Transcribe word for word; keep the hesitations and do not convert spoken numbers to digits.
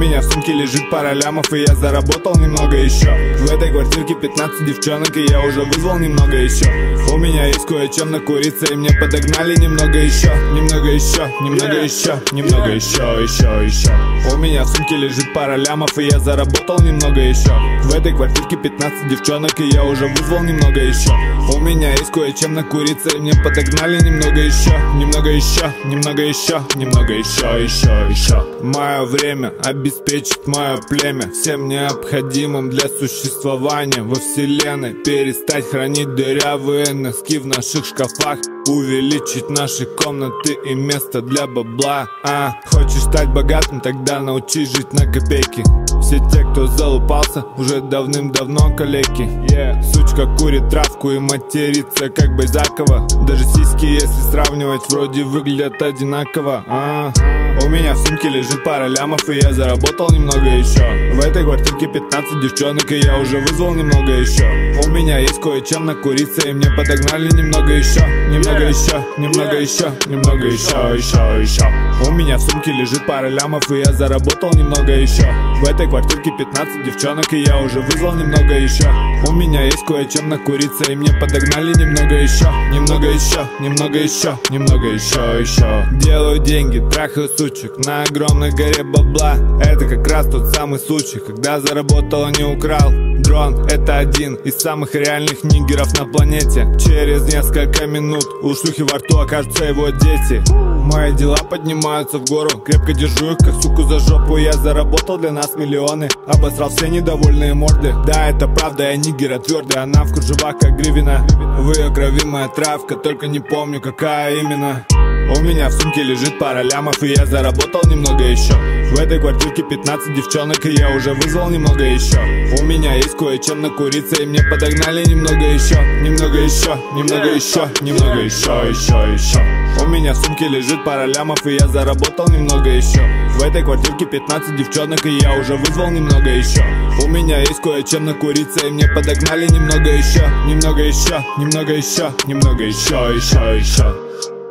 У меня в сумке лежит пара лямов, и я заработал немного еще. В этой квартирке пятнадцать девчонок, и я уже вызвал немного еще. У меня есть кое-чем накуриться, и мне подогнали немного еще. Немного еще, немного еще, немного еще, еще, еще. У меня в сумке лежит пара лямов, и я заработал немного еще. В этой квартирке пятнадцать девчонок, и я уже вызвал немного еще. У меня есть кое-чем накуриться, и мне подогнали немного еще. Немного еще, немного еще, немного еще, еще, еще. Мое время обеспечит мое племя всем необходимым для существования во вселенной. Перестать хранить дырявые носки в наших шкафах, увеличить наши комнаты и место для бабла. А, хочешь стать богатым? Тогда научись жить на копейки. Все те, кто залупался, уже давным-давно калеки. yeah. Сучка курит травку и матерится как Байзакова. Даже сиськи, если сравнивать, вроде выглядят одинаково. а. У меня в сумке лежит пара лямов, и я заработал немного еще. В этой квартирке пятнадцать девчонок, и я уже вызвал немного еще. У меня есть кое-чем накуриться, и мне подогнали немного еще. Немного еще, немного еще, немного еще, еще, еще. У меня в сумке лежит пара лямов, и я заработал немного еще. В этой квартирке пятнадцать девчонок, и я уже вызвал немного еще. У меня есть кое-чем накуриться, и мне подогнали немного еще. Немного еще, немного еще, немного еще, еще. Делаю деньги, трахаю сучек на огромной горе бабла. Это как раз тот самый случай, когда заработал, а не украл. Дрон — это один из самых реальных нигеров на планете. Через несколько минут у шлюхи во рту окажутся его дети. Мои дела поднимаются в гору, крепко держу их как суку за жопу. Я заработал для нас миллионы, обосрал все недовольные морды. Да, это правда, я нигера твердый, она в кружевах как гривина. В ее крови моя травка, только не помню какая именно. У меня в сумке лежит пара лямов, и я заработал немного еще. В этой квартирке пятнадцать девчонок, и я уже вызвал немного еще. У меня есть кое-чем накуриться, и мне подогнали немного еще. Немного еще, немного еще, немного еще, еще, еще. У меня в сумке лежит пара лямов, и я заработал немного еще. В этой квартирке пятнадцать девчонок, и я уже вызвал немного еще. У меня есть кое-чем накуриться, и мне подогнали немного еще. Немного еще, немного еще, немного еще, еще, еще.